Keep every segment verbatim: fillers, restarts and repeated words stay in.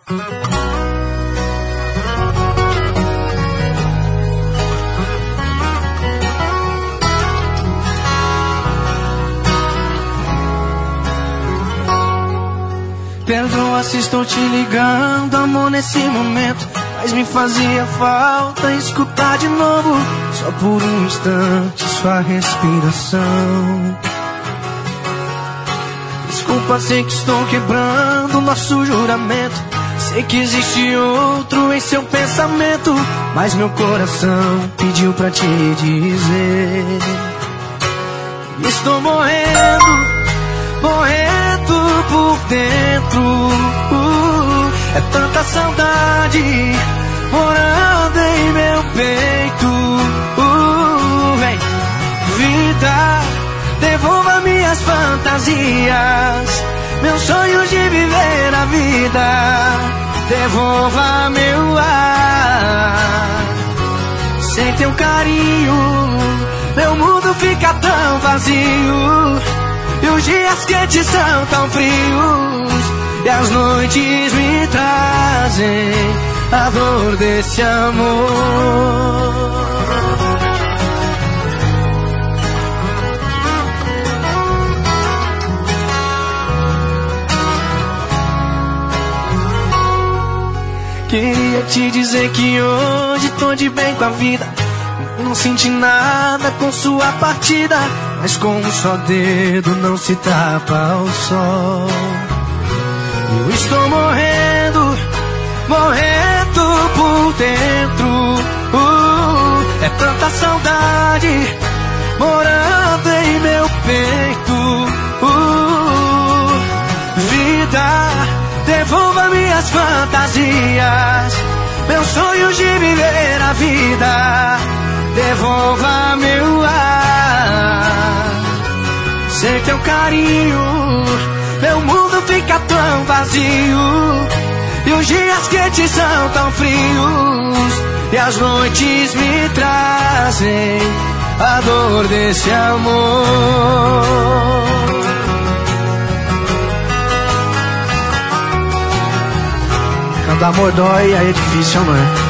Perdoa se estou te ligando, amor, nesse momento, mas me fazia falta escutar de novo, só por um instante, sua respiração. Desculpa, sei que estou quebrando nosso juramento, sei que existe outro em seu pensamento, mas meu coração pediu pra te dizer: estou morrendo, morrendo por dentro. uh, É tanta saudade morando em meu peito. uh, Vem, vida, devolva minhas fantasias, meus sonhos de viver a vida. Devolva meu ar. Sem teu carinho, meu mundo fica tão vazio, e os dias quentes são tão frios, e as noites me trazem a dor desse amor. Queria te dizer que hoje tô de bem com a vida, não senti nada com sua partida, mas com um só dedo não se tapa o sol. Eu estou morrendo, morrendo por dentro. uh, É tanta saudade morando em meu peito. uh, Vida, devolva minhas fantasias, meus sonhos de viver a vida. Devolva meu ar. Sem teu carinho, meu mundo fica tão vazio, e os dias quentes são tão frios, e as noites me trazem a dor desse amor. Quando amor dói, aí é difícil, amor.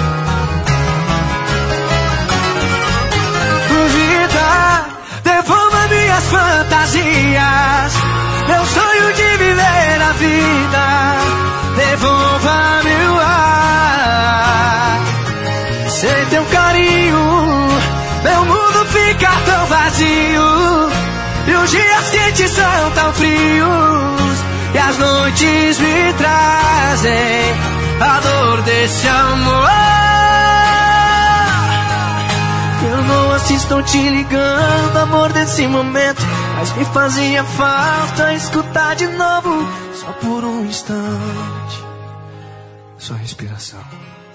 Minhas fantasias, meu sonho de viver a vida. Devolva meu ar. Sem teu carinho, meu mundo fica tão vazio, e os dias quentes são tão frios, e as noites me trazem a dor desse amor. Eu não assisto te ligando, amor, desse momento, mas me fazia falta escutar de novo, só por um instante, sua respiração.